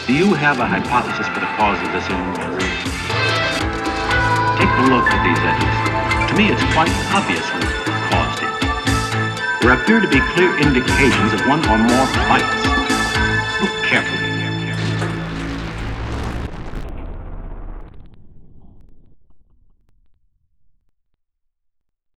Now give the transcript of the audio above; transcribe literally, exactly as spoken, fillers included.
Do you have a hypothesis for the cause of this injury? Take a look at these edges. To me, it's quite obvious what caused it. There appear to be clear indications of one or more bites.